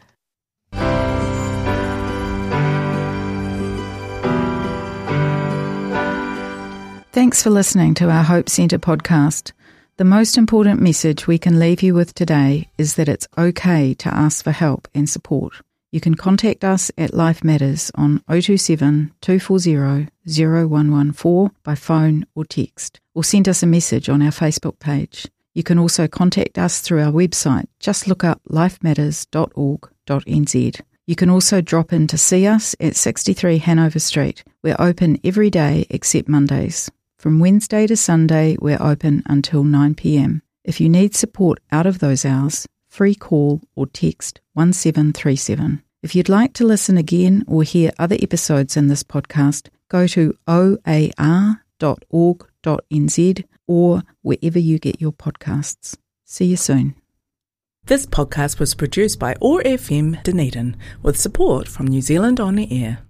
Thanks for listening to our Hope Centre podcast. The most important message we can leave you with today is that it's okay to ask for help and support. You can contact us at Life Matters on oh two seven, two four zero, zero one one four by phone or text, or send us a message on our Facebook page. You can also contact us through our website. Just look up life matters dot org dot n z. You can also drop in to see us at sixty-three Hanover Street. We're open every day except Mondays. From Wednesday to Sunday, we're open until nine p m. If you need support out of those hours, free call or text one seven three seven. If you'd like to listen again or hear other episodes in this podcast, go to o a r dot org dot n z or wherever you get your podcasts. See you soon. This podcast was produced by O R F M Dunedin with support from New Zealand On Air.